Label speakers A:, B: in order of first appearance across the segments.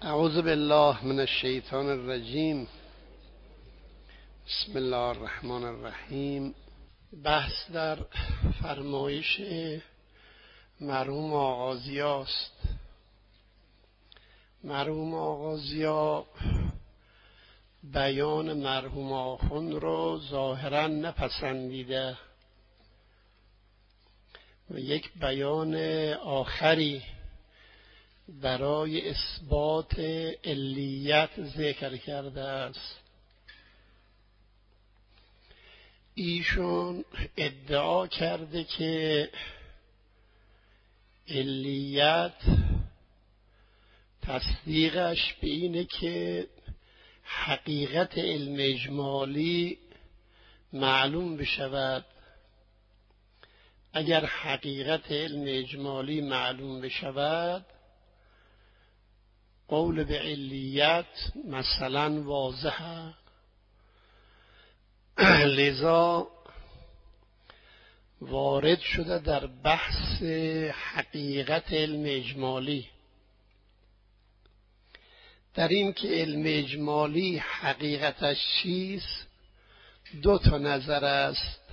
A: اعوذ بالله من الشیطان الرجیم. بسم الله الرحمن الرحیم. بحث در فرمایش مرحوم آغازیا است. مرحوم آغازیا بیان مرحوم آخوند رو ظاهراً نپسندیده و یک بیان آخری برای اثبات علیت ذکر کرده است. ایشون ادعا کرده که علیت تصدیقش به اینه که حقیقت علم اجمالی معلوم بشود. اگر حقیقت علم اجمالی معلوم بشود، قول به علیت مثلا واضحه. لذا وارد شده در بحث حقیقت علم اجمالی، در این که علم اجمالی حقیقتش چیست. دو تا نظر است.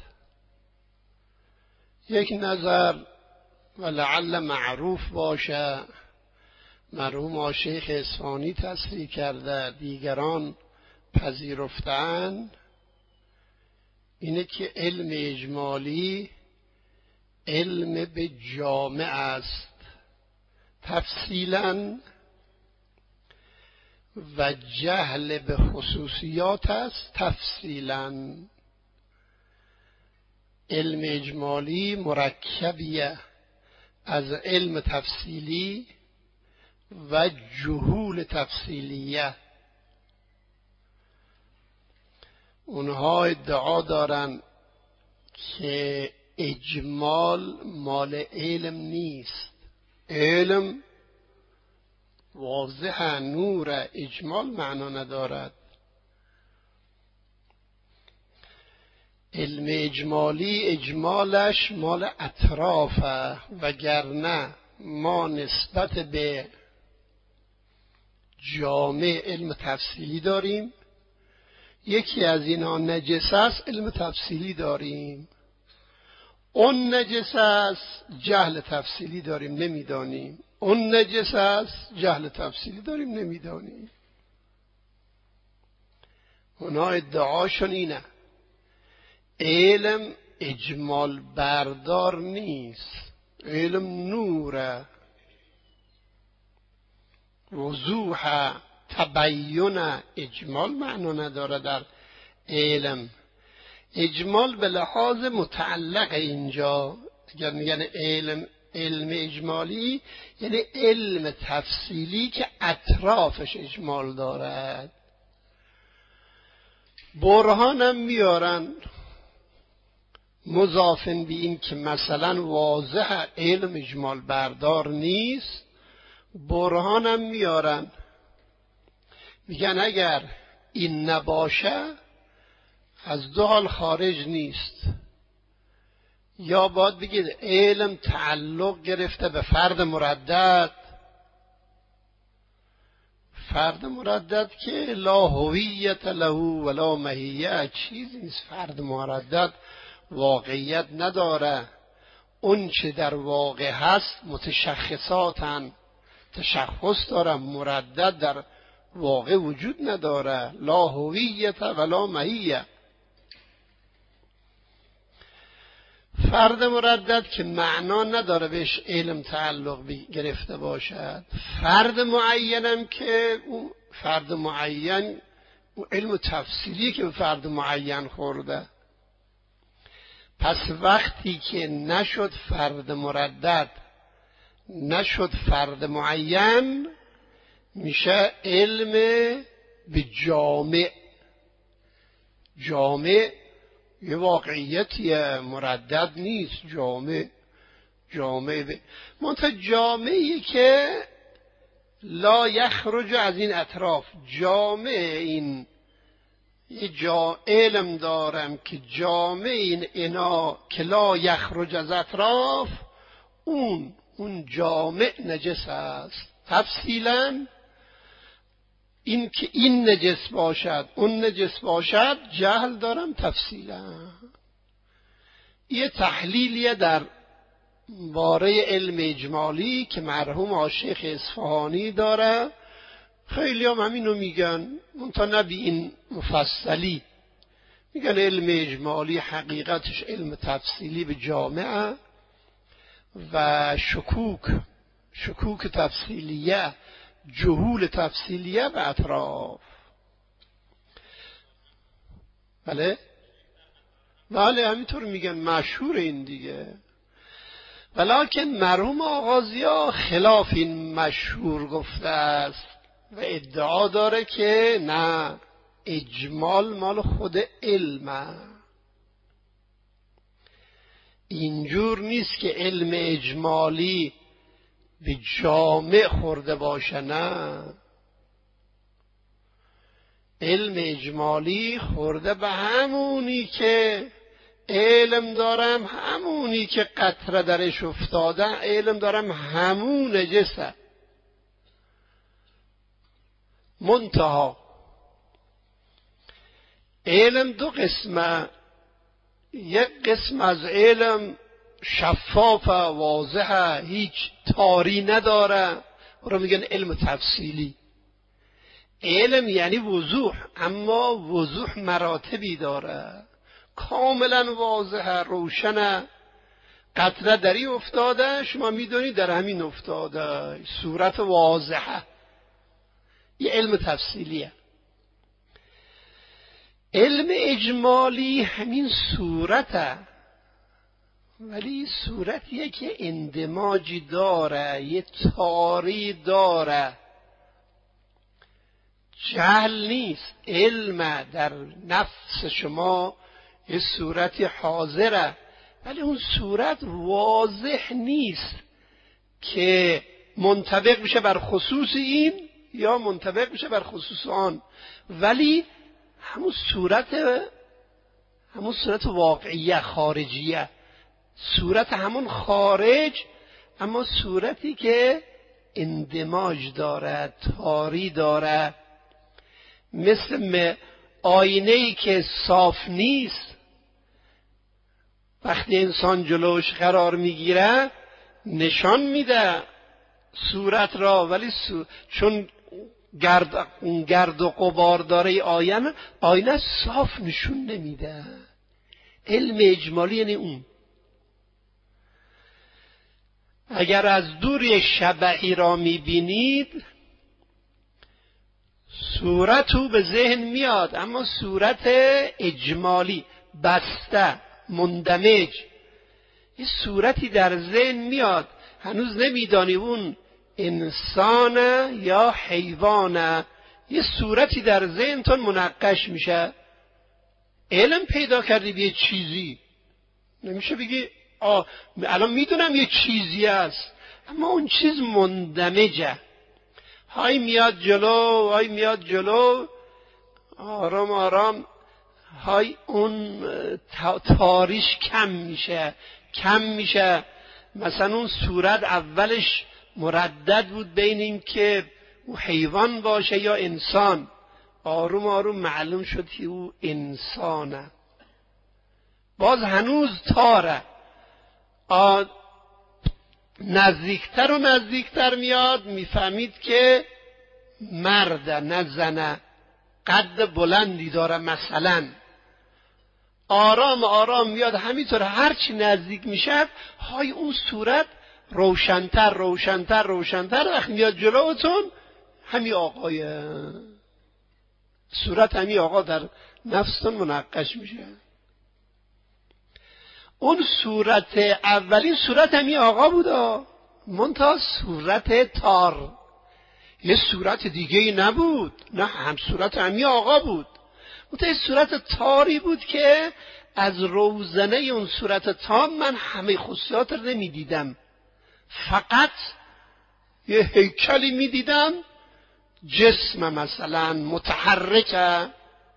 A: یک نظر و لعل معروف باشه، مرحوم شیخ اصفهانی تصریح کرده، دیگران پذیرفتند، اینه که علم اجمالی علم به جامع است تفصیلا، و جهل به خصوصیات است تفصیلا. علم اجمالی مرکبیه از علم تفصیلی و جهول تفصیلیه. اونها ادعا دارن که اجمال مال علم نیست. علم واضح نور، اجمال معنا ندارد. علم اجمالی اجمالش مال اطرافه، وگرنه ما نسبت به جامع علم تفصیلی داریم. یکی از اینا نجس است، علم تفصیلی داریم. اون نجس است، جهل تفصیلی داریم نمیدانیم. اون نجس است، جهل تفصیلی داریم نمیدانیم. اونا ادعاشون اینه. علم اجمال بردار نیست، علم نوره، وضوح، تبین. اجمال معنا نداره در علم. اجمال به لحاظ متعلق اینجا، اگر میگن علم اجمالی یعنی علم تفصیلی که اطرافش اجمال دارد. برهانم میارن مضافن به این که مثلا واضح علم اجمال بردار نیست. برهانم میارن میگن اگر این نباشه از دو حال خارج نیست. یا باید بگید علم تعلق گرفته به فرد مردد، فرد مردد که لا هویت له ولا ماهیت، چیزی نیست. فرد مردد واقعیت نداره. اون چه در واقع هست متشخصاتن، تشخص داره. مردد در واقع وجود نداره. لا هویت ولا ماهیت. فرد مردد که معنا نداره بهش علم تعلق گرفته باشد. فرد معینم که اون فرد معین اون علم تفصیلی که به فرد معین خورده. پس وقتی که نشد فرد مردد، نشد فرد معین، میشه علم به جامع. جامع یه واقعیتی مردد نیست. جامع منتها جامعی که لا یخرج از این اطراف. جامع این یه علم دارم که جامع این اینا که لا یخرج از اطراف، اون جامع نجس است. تفصیلا این که این نجس باشد اون نجس باشد جهل دارم تفصیلا. یه تحلیلیه در باره علم اجمالی که مرحوم شیخ اصفهانی داره، خیلی هم همینو میگن، منتها نه به این مفصلی. میگن علم اجمالی حقیقتش علم تفصیلی به جامعه و شکوک تفصیلیه، جهول تفصیلیه به اطراف. بله همینطور میگن، مشهور این دیگه. ولیکن مرحوم آغازی‌ها خلاف این مشهور گفته است و ادعا داره که نه، اجمال مال خود علمه. اینجور نیست که علم اجمالی به جامع خورده باشه، نه، علم اجمالی خورده به همونی که علم دارم، همونی که قطره درش افتاده علم دارم، همون نجسه. منتها علم دو قسمه، یک قسم از علم شفاف واضحه، هیچ تاری نداره، رو میگن علم تفصیلی. علم یعنی وضوح، اما وضوح مراتبی داره، کاملا واضحه، روشنه، قطره دری افتاده، شما میدونید در همین افتاده، صورت واضحه، یه علم تفصیلیه. علم اجمالی همین صورته، ولی صورتیه که اندماجی داره، یه تاری داره، جهل نیست. علم در نفس شما یه صورتی حاضره، ولی اون صورت واضح نیست که منطبق بشه بر خصوص این یا منطبق بشه بر خصوص آن، ولی همون صورت واقعیه، خارجیه، صورت همون خارج، اما صورتی که اندماج داره، تاری داره، مثل آینه‌ای که صاف نیست. وقتی انسان جلوش قرار میگیره نشان میده صورت را، ولی چون گرد و غبار داره آینه صاف نشون نمیده. علم اجمالی یعنی اون. اگر از دور یک شبحی را میبینید صورت او به ذهن میاد، اما صورت اجمالی، بسته، مندمج، یه صورتی در ذهن میاد، هنوز نمیدانی اون انسانه یا حیوانه، یه صورتی در ذهنتون منقش میشه. علم پیدا کردی به یه چیزی، نمیشه بگی الان میدونم یه چیزی است، اما اون چیز مندمجه، های میاد جلو، آرام آرام های اون تاریش کم میشه. مثلا اون صورت اولش مردد بود بین این که او حیوان باشه یا انسان، آروم آروم معلوم شد که او انسانه، باز هنوز تاره، نزدیکتر و نزدیکتر میاد، میفهمید که مرد نه زنه، قد بلندی داره مثلا، آرام آرام میاد، همینطور هرچی نزدیک میشه های اون صورت روشنتر، وقتی میاد جلوتون همین آقای صورت، همین آقا در نفستون منقش میشه. اون صورت اولین صورت همین آقا بودا، منتها صورت تار، یه صورت دیگه ای نبود، نه، هم صورت همین آقا بود، منتها صورت تاری بود که از روزنه اون صورت تار من همه خصوصیات رو نمیدیدم، فقط یه هیکلی میدیدم، جسم مثلا متحرکه.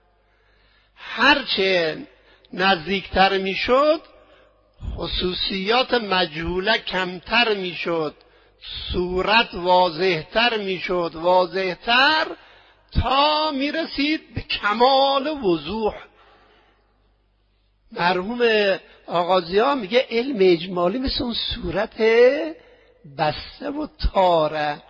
A: هرچه نزدیکتر میشد خصوصیات مجهوله کمتر میشد، صورت واضحتر میشد، تا میرسید به کمال وضوح. مرحوم آغازی‌ها میگه علم اجمالی مثل اون صورت بسته و تاره.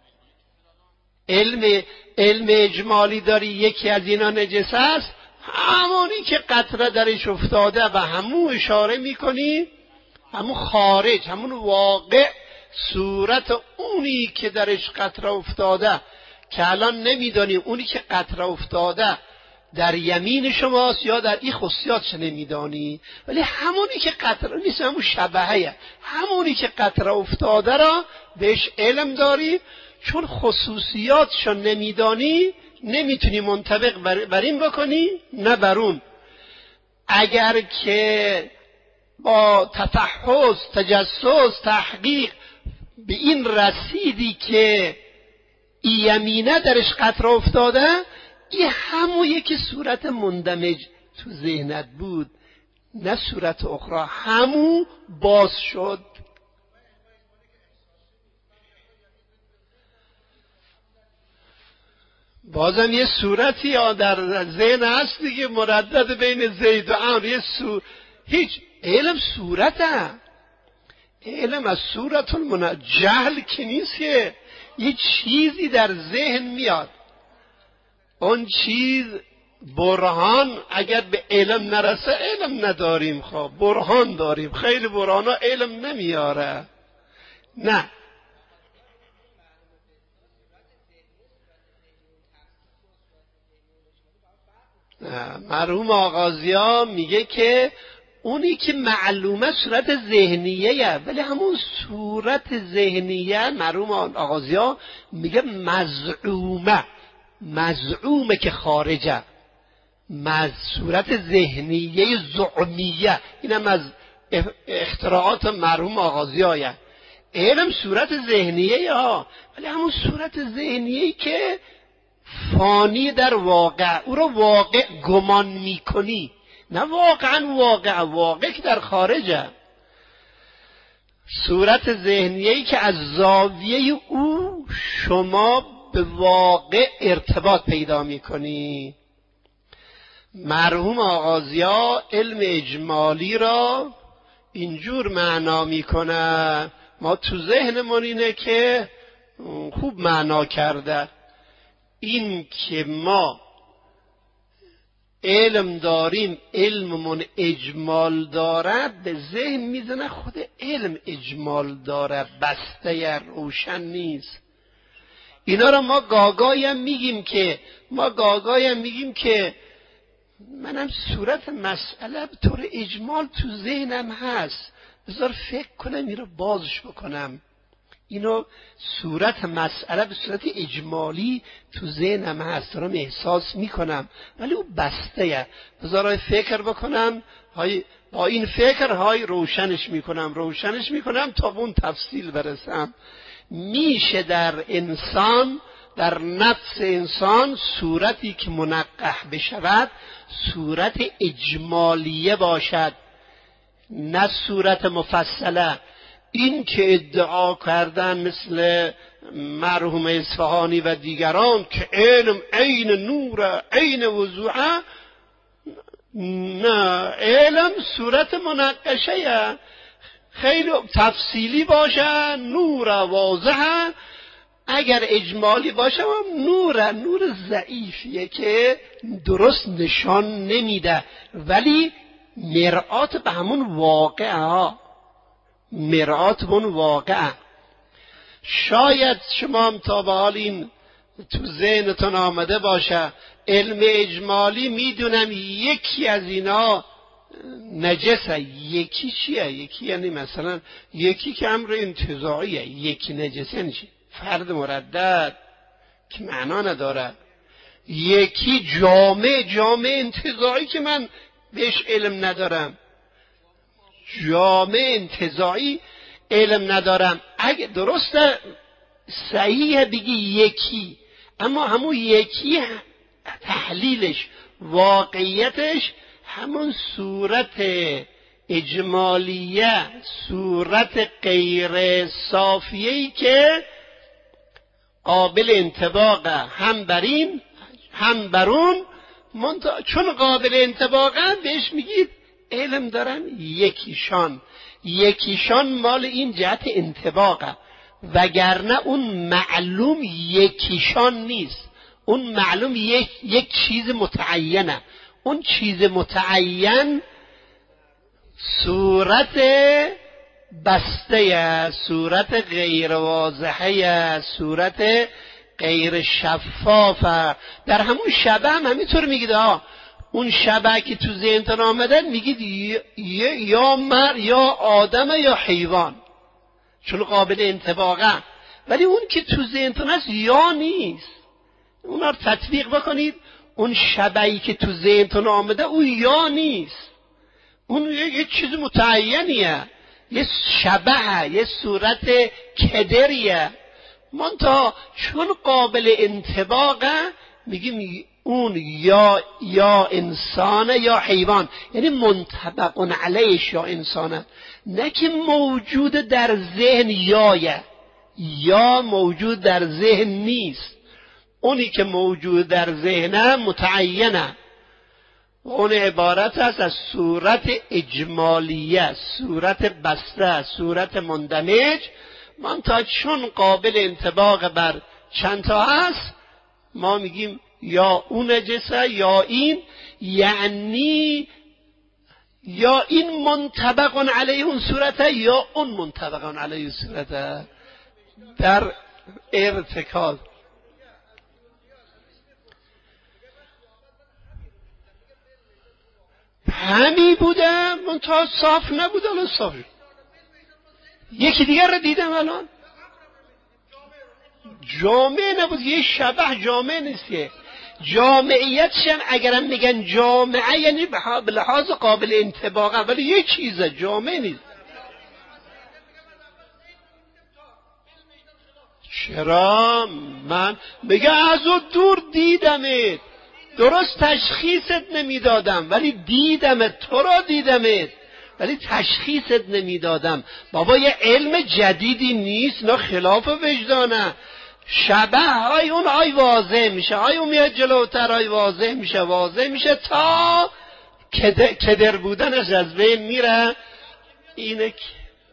A: علم اجمالی داری یکی از اینا نجس است، همونی که قطره درش افتاده و همون اشاره میکنی، همون خارج، همون واقع صورت اونی که درش قطره افتاده که الان نمیدانی اونی که قطره افتاده در یمین شماست یا در این خصوصیاتش نمیدانی، ولی همونی که قطره نیست، همون شبهه، همونی که قطره افتاده را بهش علم داری، چون خصوصیاتشو نمیدانی نمیتونی منطبق بر این بکنی نه بر اون. اگر که با تفحص، تجسس، تحقیق به این رسیدی که این یمینه درش قطره افتاده، این همون که صورت مندمج تو ذهنت بود، نه صورت اخرى، همون باز شد. بازم یه صورتی در ذهن هست دیگه، مردد بین زید و عمرو. هیچ علم صورته، علم از صورت جهل که نیست، که یه چیزی در ذهن میاد، اون چیز برهان. اگر به علم نرسه علم نداریم، خب برهان داریم. خیلی برهانا علم نمیاره. نه، مرحوم آغازی‌ها میگه که اونی که معلومه صورت ذهنیه، ولی همون صورت ذهنیه مرحوم آغازی‌ها میگه مزعومه که خارجه، صورت ذهنیه زعمیه. اینم از اختراعات مرحوم آغازی‌ها. علم صورت ذهنیه ها، ولی همون صورت ذهنیه که فانی در واقع، او رو واقع گمان میکنی، نه واقعا واقع که در خارجه. صورت ذهنیه‌ای که از زاویه او شما به واقع ارتباط پیدا میکنی. مرحوم آغازی‌ها علم اجمالی را اینجور معنا میکنه، ما تو ذهنمون اینه که خوب معنا کرده، این که ما علم داریم، علممون اجمال داره، به ذهن میزنه خود علم اجمال داره، بسته روشن نیست. اینا رو ما گاگایم میگیم که منم صورت مسئله به طور اجمال تو ذهنم هست، بذار فکر کنم این رو بازش بکنم. اینو صورت مسئله به صورت اجمالی تو ذهنم هست، دارم احساس میکنم، ولی او بسته. بذار فکر بکنم، با این فکر روشنش میکنم تا به اون تفصیل برسم. میشه در انسان، در نفس انسان، صورتی که منقح بشود صورت اجمالیه باشد، نه صورت مفصله. این که ادعا کردن مثل مرحوم اصفهانی و دیگران که علم عین نور، عین وضوحه، نه، علم صورت منقشه، خیلی تفصیلی باشه، نور واضحه. اگر اجمالی باشه نور ضعیفیه که درست نشان نمیده، ولی مرآت به همون واقعه. شاید شما هم تا به حال این تو ذهنتون آمده باشه، علم اجمالی میدونم یکی از اینا نجسه. یکی چیه؟ یکی یعنی مثلا یکی که امر انتزاعیه، یکی نجسه نیشه، فرد مردد که معنا نداره. یکی جامع انتزاعی که من بهش علم ندارم، جامع انتزاعی علم ندارم. اگه درسته صحیح بگی یکی، اما همون یکی تحلیلش، واقعیتش همون صورت اجمالیه، صورت غیر صافیه‌ای که قابل انطباق هم بر این هم بر اون، چون قابل انطباقن بهش میگید علم دارن یکیشان مال این جهت انطباقه، وگرنه اون معلوم یکیشان نیست. اون معلوم یک چیز متعینه. اون چیز متعین صورت بسته، صورت غیر واضحه، صورت غیر شفافه. در همون شبه هم همینطور میگید اون شبه که تو ذهنتون آمدن میگید یا مرد یا آدم یا حیوان، چون قابل انطباقه. ولی اون که تو ذهنتون هست یا نیست. اونا رو تطبیق بکنید، اون شبهی که تو ذهنتون آمده اون یا نیست، اون یه چیز متعینیه، یه شبه، یه صورت کدریه. منتها چون قابل انطباقه میگیم اون یا انسانه یا حیوان، یعنی منطبق علیش یا انسانه، نه که موجود در ذهن یا موجود در ذهن نیست. اونی که موجود در ذهنه متعینه، اون عبارت است از صورت اجمالیه، صورت بسته، صورت مندمج. منتها چون قابل انطباق بر چند تا هست ما میگیم یا اون نجسه یا این، یعنی یا این منطبق علیه اون صورته یا اون منطبق علیه صورته در ارتکاز. همی بوده منتها صاف نبوده، الان صاف شد. یکی دیگر رو دیدم الان جامعه نبود، یه شبه جامعه نیست. جامعیتش هم اگرم میگن جامعه یعنی به لحاظ قابل انطباقه، ولی یه چیزه، جامعه نیست. چرا؟ من میگه از اون دور دیدمت، درست تشخیصت نمیدادم ولی دیدمت، تو را دیدمت ولی تشخیصت نمیدادم. بابا یه علم جدیدی نیست، نه خلاف وجدانه. شبه های اون های واضح میشه، های اون میاد جلوتر، های واضح میشه تا کدر بودنش از بین میره. اینه که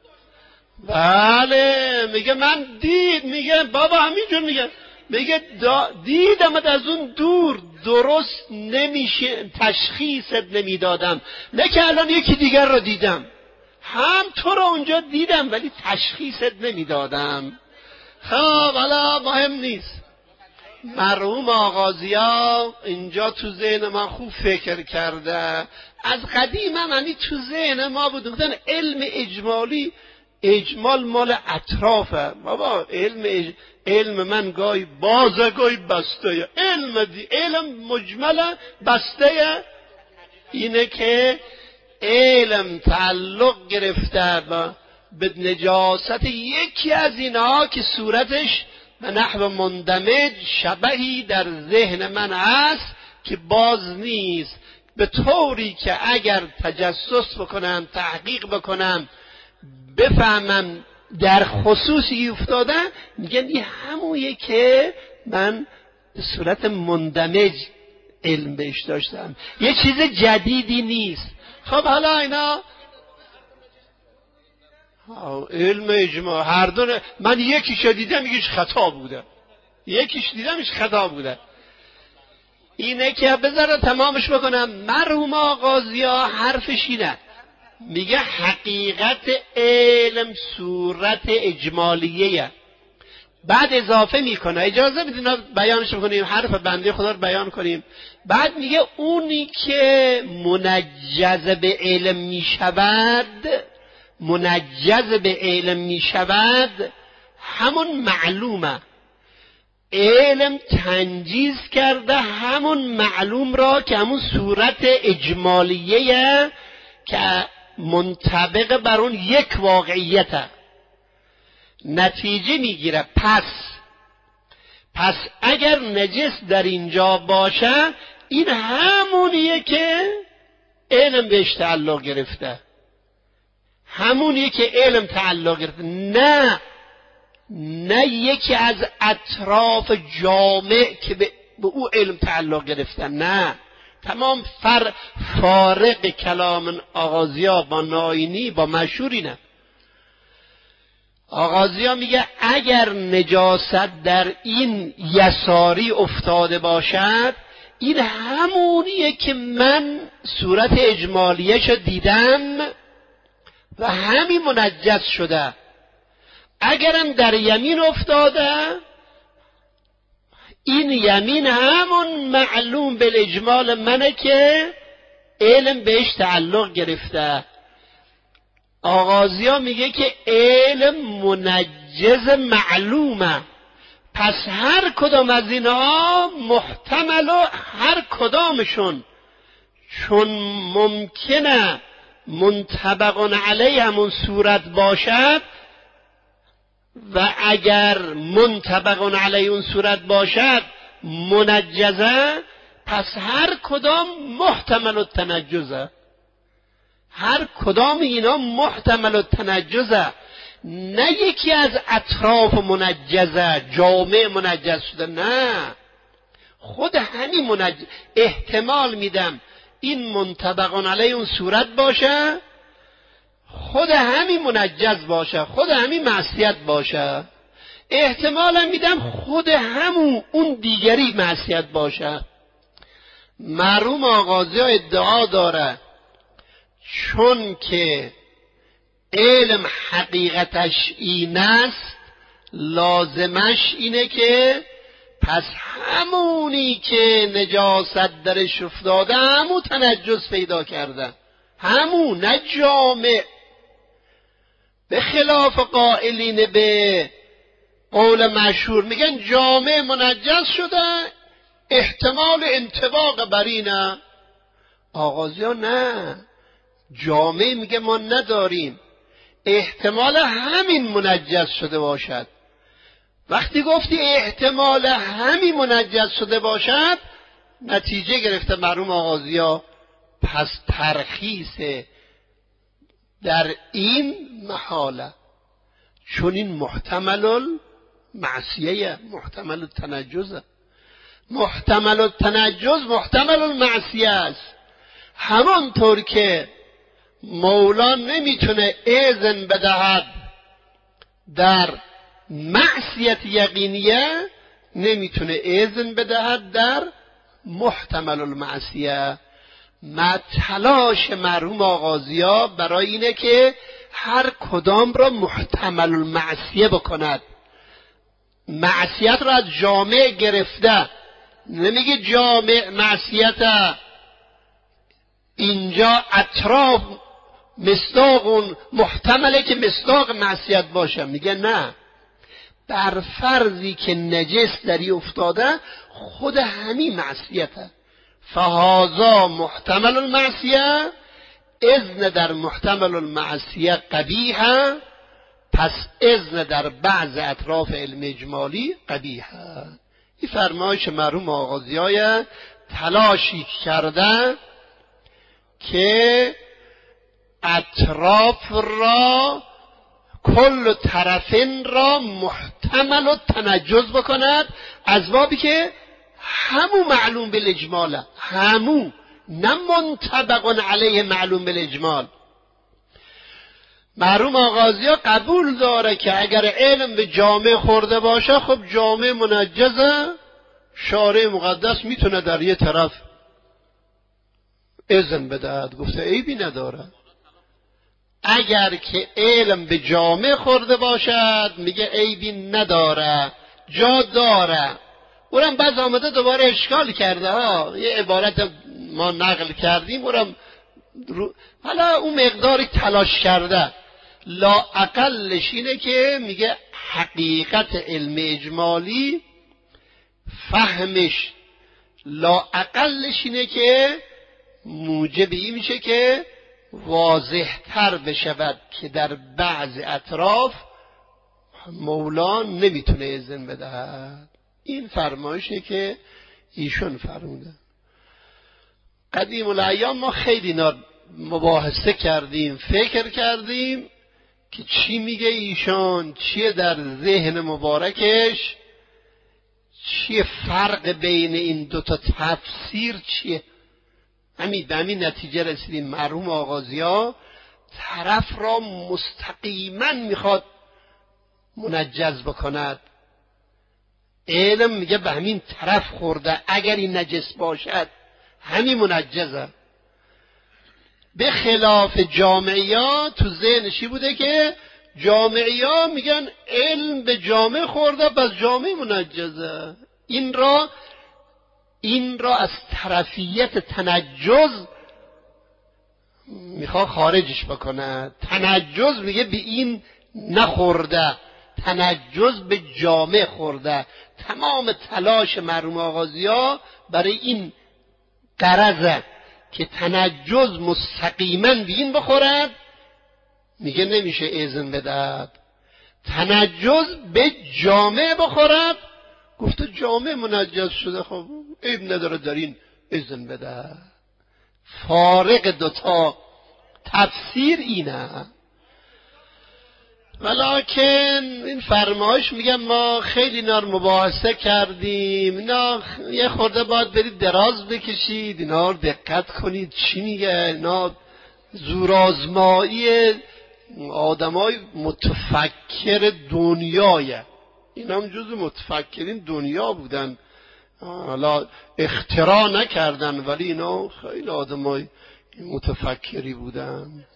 A: بله میگه من میگه بابا همینجور میگه دیدمت از اون دور، درست نمیشه تشخیصت نمیدادم، نه که الان یکی دیگر رو دیدم، هم تو رو اونجا دیدم ولی تشخیصت نمیدادم. خب حالا مهم نیست. مرحوم آغازیا اینجا تو ذهن من خوب فکر کرده، از قدیم هم یعنی تو ذهن ما بود. گفتن علم اجمالی، اجمال مال اطرافه. بابا علم من گاهی بازه گاهی بسته. علم مجمله بسته. اینه که علم تعلق گرفته به نجاست یکی از اینها که صورتش به نحو مندمج شبهی در ذهن من هست که باز نیست، به طوری که اگر تجسس بکنم، تحقیق بکنم، بفهمم در خصوصی افتاده، میگن این همونیه که من به صورت مندمج علم بهش داشتم، یه چیز جدیدی نیست. خب حالا اینا علم اجماع هر دو من یکیش دیدم یکیش خطا بوده، اینه که بذاره تمامش بکنم. مرحوم آغازیا حرفش اینه، میگه حقیقت علم صورت اجمالیه. بعد اضافه میکنه، اجازه بدین بیانش بکنیم، حرف بنده خدا رو بیان کنیم. بعد میگه اونی که منجز به علم میشود همون معلومه. علم تنجیز کرده همون معلوم را که همون صورت اجمالیه که منطبق بر اون یک واقعیته، نتیجه میگیره. پس اگر نجس در اینجا باشه این همونیه که علم بهش تعلق گرفته، نه نه یکی از اطراف جامع که به او علم تعلق گرفتن، نه، تمام فارق کلام آغازیا با ناینی با مشهوری. نه، آغازیا میگه اگر نجاست در این یساری افتاده باشد، این همونیه که من صورت اجمالیش دیدم و همین منجس شده. اگرم در یمین افتاده، این یمین همون معلوم بالاجمال منه که علم بهش تعلق گرفته. آغازیا میگه که علم منجز معلومه، پس هر کدام از اینها محتمل و هر کدامشون چون ممکنه منطبق علیه همون صورت باشد و اگر منطبق علیه اون صورت باشد منجزه، پس هر کدام محتمل التنجزه. هر کدام اینا محتمل التنجزه، نه یکی از اطراف منجزه جامع منجز شده، نه، خود همین احتمال میدم این منطبق علیه اون صورت باشه، خود همین منجز باشه، خود همین معصیت باشه. احتمالم میدم خود همون اون دیگری معصیت باشه. مرحوم آغازی ها ادعا داره چون که علم حقیقتش این است، لازمش اینه که پس همونی که نجاست درش افتاده همون تنجس پیدا کرده، همون، نه جامع. به خلاف قائلین به قول مشهور میگن جامع منجس شده، احتمال انطباق بر اینه. آغازی ها نه، جامع میگه ما نداریم، احتمال همین منجس شده باشد. وقتی گفتی احتمال همین منجس شده باشد، نتیجه گرفته مرحوم آغازی ها، پس ترخیص در این محاله، چون این محتمل المعصیه، محتمل التنجزه. محتمل التنجز محتمل المعصیه است. همانطور که مولا نمیتونه اذن بدهد در معصیت یقینیه، نمیتونه اذن بدهد در محتمل المعصیه. تلاش مرحوم آغازیا برای اینه که هر کدام را محتمل المعصیه بکند. معصیت را از جامع گرفته، نمیگه جامع معصیت، اینجا اطراف مصداق اون محتمله که مصداق معصیت باشه، میگه نه، بر فرضی که نجس دری افتاده خود همین معصیته. فهذا محتمل المعصیه، اذن در محتمل المعصیه قبیحه، پس اذن در بعض اطراف علم اجمالی قبیحه. این فرمایش مرحوم آغازیای تلاشی کرده که اطراف را کل طرفین را محتمل و تنجز بکند، از بابی که همو معلوم بالاجماله، همو، نه منطبق علیه معلوم بالاجمال. مرحوم آغازی ها قبول داره که اگر علم به جامع خورده باشه، خب جامع منجزه، شارع مقدس میتونه در یه طرف اذن بدهد، گفته عیبی نداره. اگر که علم به جامع خورده باشد میگه عیبی نداره، جا داره. اونم بعد آمده دوباره اشکال کرده ها، یه عبارت ما نقل کردیم، اونم حالا اون مقداری تلاش کرده، لا اقلش اینه که میگه حقیقت علم اجمالی فهمش لا اقلش اینه که موجب این میشه که واضح تر بشود که در بعض اطراف مولا نمیتونه اذن بدهد. این فرمایشه که ایشون فرموده. قدیم الایام ما خیلی مباحثه کردیم، فکر کردیم که چی میگه ایشان، چیه در ذهن مبارکش، چیه فرق بین این دوتا تفسیر چیه. به همین نتیجه رسیدیم مرحوم آغازی‌ها طرف را مستقیما میخواد منجز بکند. علم میگه به همین طرف خورده، اگر این نجس باشد همین منجزه. به خلاف جامعیات تو ذهنشی بوده که جامعیات میگن علم به جامعه خورده پس جامعه منجزه. این را از طرفیت تنجز میخواد خارجش بکنه. تنجز میگه به این نخورده، تنجز به جامعه خورده. تمام تلاش مرحوم آغازی‌ها برای این غرضه که تنجز مستقیما به این بخورد. میگه نمیشه اذن بدهد. تنجز به جامعه بخورد، گفته جامعه منجز شده، خب عیب نداره در این اذن بده. فارق دوتا تفسیر اینه. ولکن این فرمایش میگم ما خیلی اینا رو مباحثه کردیم، اینا یه خورده باید برید دراز بکشید، اینا رو دقت کنید چی میگه. اینا زورآزمایی آدمای متفکر دنیایه. اینا هم جز متفکرین دنیا بودن، حالا اختراع نکردن ولی اینا خیلی آدمای متفکری بودن.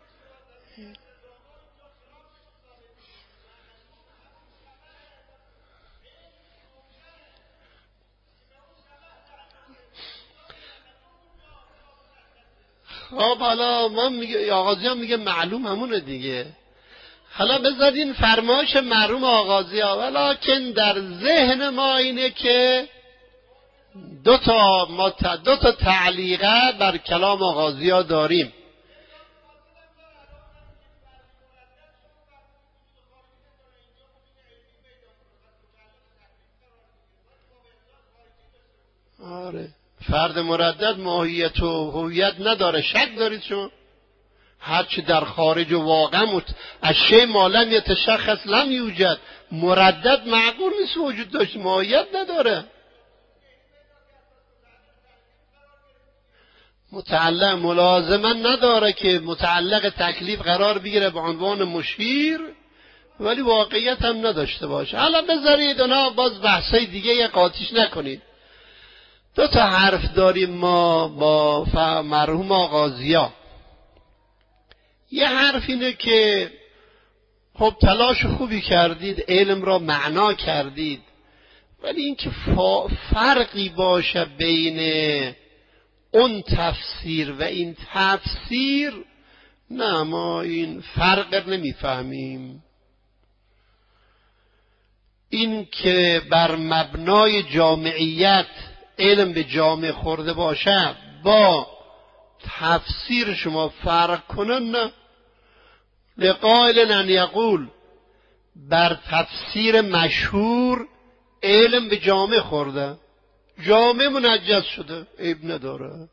A: خب حالا ما میگه آغازی هم میگه معلوم همونه دیگه. حالا بذارین فرمایش مرحوم آغازی ها. ولکن در ذهن ما اینه که دو تا تعلیقه بر کلام آغازی ها داریم. آره، فرد مردد ماهیت و هویت نداره. شک دارید شما؟ هرچی در خارج و واقع از شی ما لم یتشخص لم یوجد. مردد معقول نیست وجود داشت، ماهیت نداره. متعلق ملازمه نداره که متعلق تکلیف قرار بگیره به عنوان مشیر ولی واقعیت هم نداشته باشه. حالا بذارید اونا باز بحثای دیگه یه قاطیش نکنید. دو تا حرف داریم ما با مرحوم آغازی‌ها. یه حرف اینه که خب تلاش خوبی کردید، علم را معنا کردید، ولی اینکه فرقی باشه بین اون تفسیر و این تفسیر، نه، ما این فرق نمیفهمیم. این که بر مبنای جامعیت علم به جامعه خورده باشه با تفسیر شما فرق کنن، نه. لقائل ان یقول بر تفسیر مشهور علم به جامعه خورده، جامعه منجز شده، عیب نداره.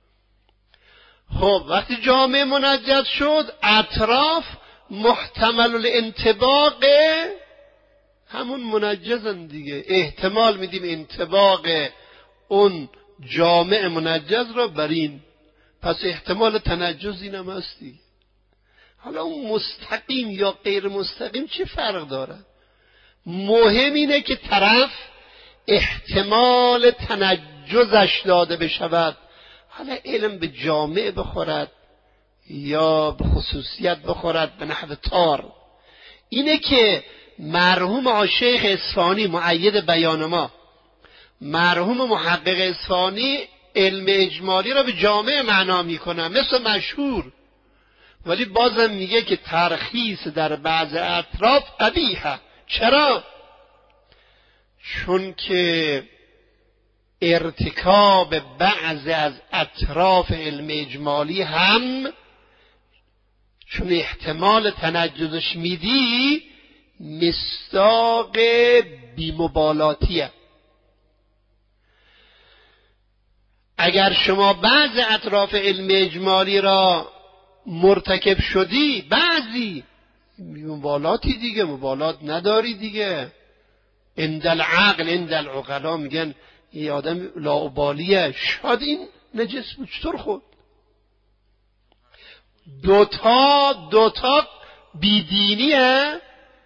A: خب وقتی جامعه منجز شد اطراف محتمل الانطباق همون منجزن دیگه. احتمال میدیم انطباق اون جامعه منجز را بر این، پس احتمال تنجز اینم هستی. حالا اون مستقیم یا غیر مستقیم چه فرق داره؟ مهم اینه که طرف احتمال تنجزش داده بشود. حالا علم به جامعه بخورد یا به خصوصیت بخورد به نحو تار، اینه که مرحوم شیخ اصفهانی مؤید بیان ما، مرحوم محقق اصفهانی علم اجمالی را به جامعه معنا میکنه مثل مشهور، ولی بازم میگه که ترخیص در بعض اطراف قبیحه. چرا؟ چون که ارتکاب بعضی از اطراف علم اجمالی هم چون احتمال تنجزش میدی مصداق بی‌مبالاتیه. اگر شما بعض اطراف علم اجمالی را مرتکب شدی، بعضی مبالاتی دیگه، مبالات نداری دیگه. اندل عقل اندل عقلا میگن یه آدم لاابالیه، شاید این نجس بود چطور خود. دوتا بیدینیه،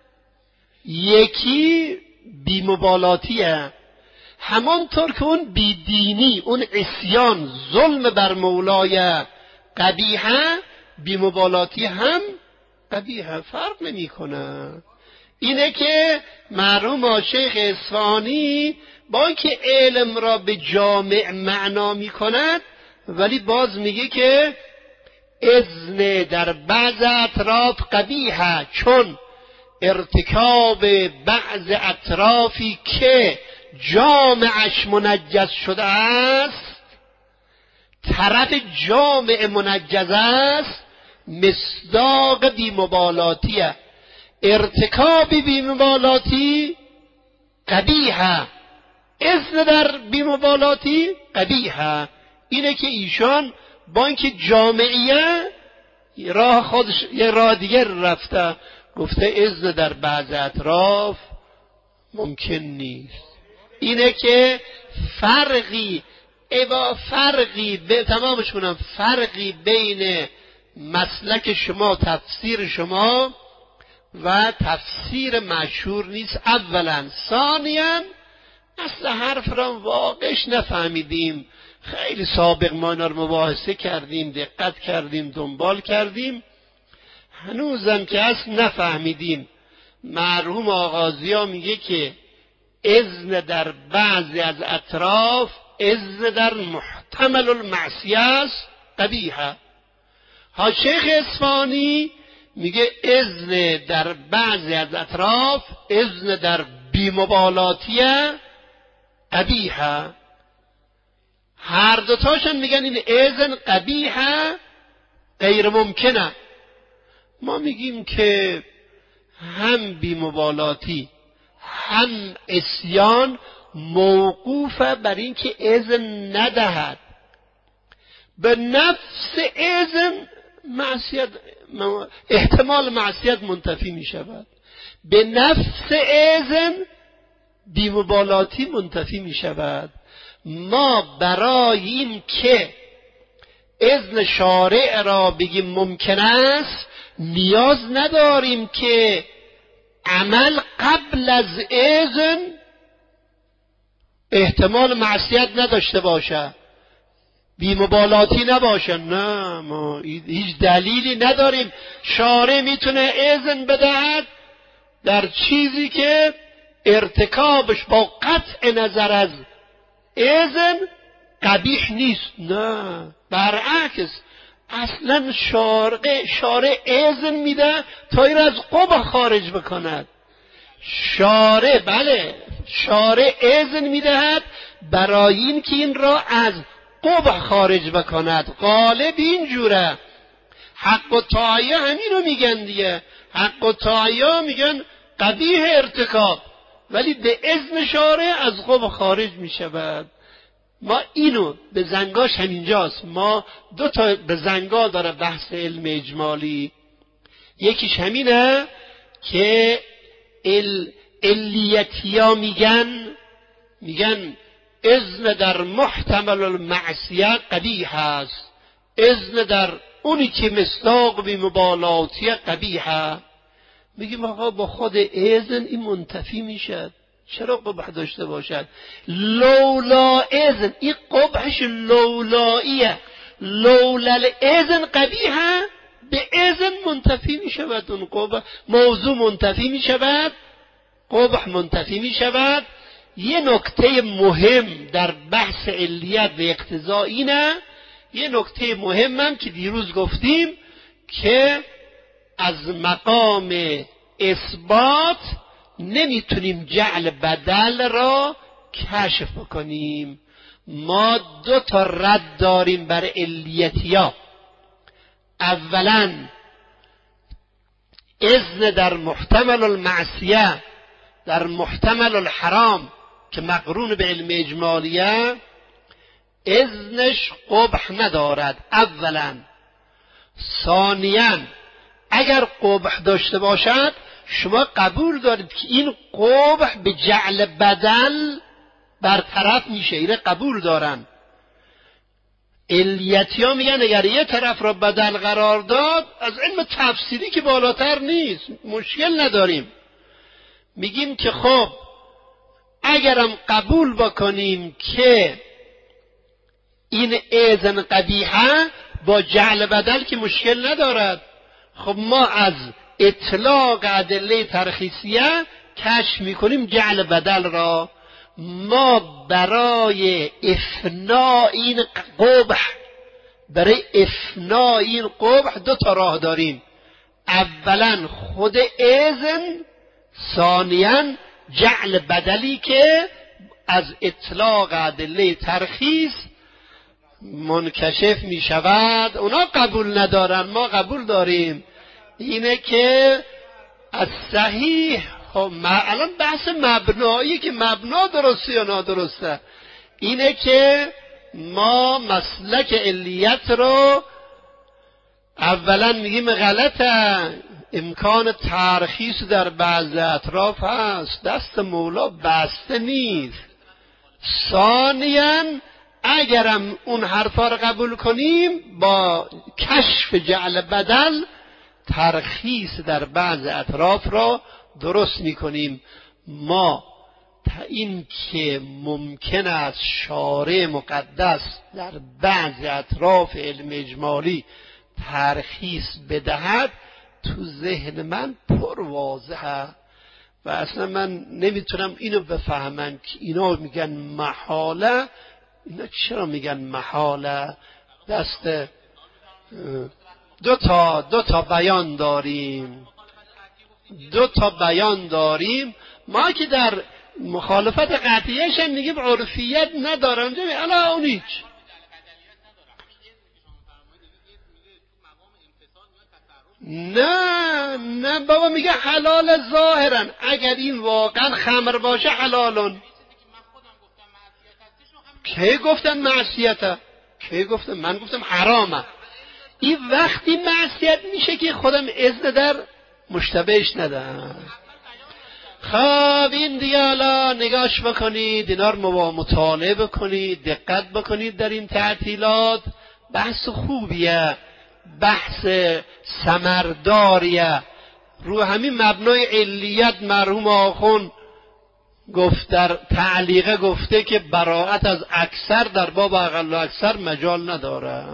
A: یکی بیمبالاتیه. همانطور که اون بیدینی، اون عصیان، ظلم بر مولای قبیحه، بیمبالاتی هم قبیحه، فرق نمی کنه. اینه که مرحوم شیخ اصفهانی با اینکه علم را به جامع معنا می کند، ولی باز میگه که اذن در بعض اطراف قبیحه، چون ارتکاب بعض اطرافی که جامعش منجز شده است، طرف جامع منجز است، مصداق بیمبالاتیه. ارتکاب بیمبالاتی قبیحه، اذن در بیمبالاتی قبیحه. اینه که ایشان با اینکه جامعیه راه خودش یه راه دیگر رفته، گفته اذن در بعض اطراف ممکن نیست. اینه که فرقی تمامش کنم، فرقی بین مسلک شما، تفسیر شما و تفسیر مشهور نیست. اولا. ثانیا اصل حرف را واقعش نفهمیدیم. خیلی سابق ما اینا رو مباحثه کردیم، دقت کردیم، دنبال کردیم، هنوزم که اصل نفهمیدیم. مرحوم آغازی‌ها میگه که اذن در بعضی از اطراف، اذن در محتمل المعصیه است قبیحه. ها شیخ اصفهانی میگه اذن در بعضی از اطراف، اذن در بیمبالاتیه قبیحه. هر دوتاشن میگن این اذن قبیحه، غیر ممکنه. ما میگیم که هم بیمبالاتی هم عصیان موقوفه بر این که اذن ندهد. به نفس اذن معصیت، احتمال معصیت منتفی می شود. به نفس اذن بیمبالاتی منتفی می شود. ما برای این که اذن شارع را بگیم ممکن است، نیاز نداریم که عمل قبل از اذن احتمال معصیت نداشته باشه، بیمبالاتی نباشه. نه، ما هیچ دلیلی نداریم شارع میتونه اذن بدهد در چیزی که ارتکابش با قطع نظر از اذن قبیح نیست. نه، برعکس، اصلا شارع اذن میده تا این از قبح خارج بکند. شارع اذن میدهد برای این که این را از قبح خارج بکند. غالب اینجوره. حق و طاعیه همینو میگن دیگه. حق و طاعیه میگن قبیح ارتکاب، ولی به اذن شارع از قبح خارج میشود. ما اینو به زنگاش همینجاست. ما دو تا به زنگا داره بحث علم اجمالی. یکیش همینه که علیتیا میگن اذن در محتمل المعصیه قبیح است، اذن در اونی که مصداق بیمبالاتیه قبیحه. میگیم آقا با خود اذن این منتفی میشد، چرا قبح داشته باشد؟ لولا اذن، این قبحش لولاییه. لولا اذن قبیحه، به اذن منتفی میشود. اون قبح موضوع منتفی میشود، قبح منتفی میشود. یه نکته مهم در بحث علیت و اقتضا اینه، یه نکته مهمم که دیروز گفتیم که از مقام اثبات نمیتونیم جعل بدل را کشف بکنیم. ما دو تا رد داریم بر علیتیا. اولا اذن در محتمل المعصیه، در محتمل الحرام که مقرون به علم اجمالیه، اذنش قبح ندارد اولا. ثانیا اگر قبح داشته باشد شما قبول دارید که این قبح به جعل بدل برطرف میشه، اینه قبول دارن. علیتی ها میگن اگر یه طرف را بدل قرار داد، از علم تفسیری که بالاتر نیست، مشکل نداریم. میگیم که خب اگرم قبول بکنیم که این اذن قبیحه با جعل بدل که مشکل ندارد، خب ما از اطلاق ادله ترخیصیه کشف میکنیم جعل بدل را. ما برای افناء این قبح دو تا راه داریم. اولا خود اذن، ثانیاً جعل بدلی که از اطلاق ادله ترخیص منکشف می شود. اونا قبول ندارن، ما قبول داریم. اینه که از صحیح، الان بحث مبنایی که مبنا درسته یا نادرسته، اینه که ما مسلک علیت رو اولا میگیم غلطه، امکان ترخیص در بعض اطراف هست، دست مولا بسته نیست. ثانیاً اگرم اون حرفا رو قبول کنیم با کشف جعل بدل ترخیص در بعض اطراف را درست میکنیم. ما تا این که ممکن است شارع مقدس در بعض اطراف علم اجمالی ترخیص بدهد تو ذهن من پر واضحه و اصلا من نمیتونم اینو بفهمم که اینا میگن محاله. اینا چرا میگن محاله؟ دست دو تا بیان داریم. ما که در مخالفت قطعیش هم میگیم عرفیت نداره، اونجا الا اون هیچ. نه بابا، میگه حلال ظاهرا. اگر این واقعا خمر باشه حلالون. کی گفتن معصیته؟ کی گفتن؟ من گفتم حرامه. این وقتی معصیت میشه که خودم اذن در مشتبهش ندم. خب این دیگه حالا نگاش بکنید، اینا رو مطالعه بکنید، دقت بکنید در این تعطیلات. بحث خوبیه، بحث ثمرداریه. رو همین مبنای علیت مرحوم آخوند گفت در تعلیقه گفته که براءت از اکثر در باب اقل و اکثر مجال نداره.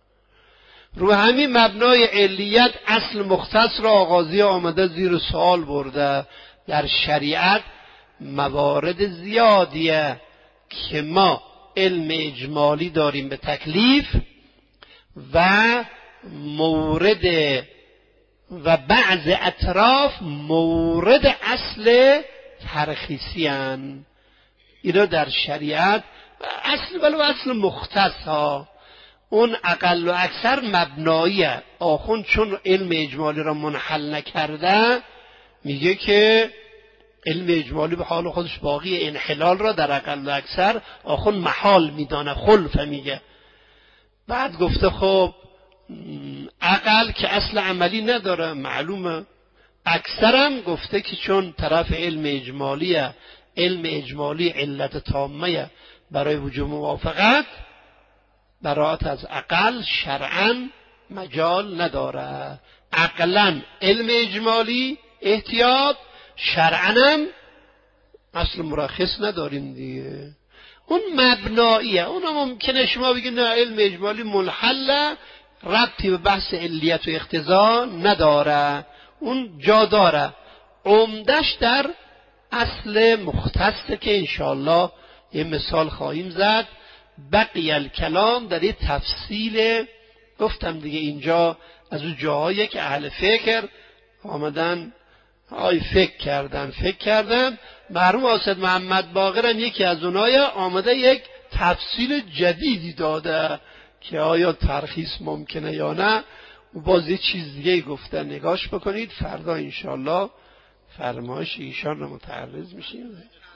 A: رو همین مبنای علیت اصل مختص را آغازی آمده زیر سوال برده. در شریعت موارد زیادیه که ما علم اجمالی داریم به تکلیف و مورد و بعض اطراف مورد اصل ترخیصی هن. اینا در شریعت اصل ولو اصل مختص ها، اون اقل و اکثر مبناییه. آخوند چون علم اجمالی را منحل نکرده میگه که علم اجمالی به حال خودش باقی، انحلال را در اقل و اکثر آخوند محال میدانه، خلفه میگه. بعد گفته خب اقل که اصل عملی نداره معلومه، اکثرم گفته که چون طرف علم اجمالیه، علم اجمالی علت تامه برای وجوب موافقت، براءت از اقل شرعاً مجال نداره. عقلاً علم اجمالی احتیاط، شرعاً اصل مرخص نداریم دیگه. اون مبناییه. اون ممکنه شما بگید نه علم اجمالی منحله، ربطی به بحث علیت و اقتضا نداره، اون جا داره. عمدش در اصل مختصه که انشاءالله یه مثال خواهیم زد. بقیه الکلام در یه تفصیل گفتم دیگه. اینجا از اون جاهایی که اهل فکر آمدن فکر کردن مرحوم اسد محمد باقر هم یکی از اونای آمده یک تفصیل جدیدی داده که آیا ترخیص ممکنه یا نه. باز یه چیز دیگه گفتن، نگاش بکنید. فردا انشاءالله فرمایش ایشان رو متعرض میشیم.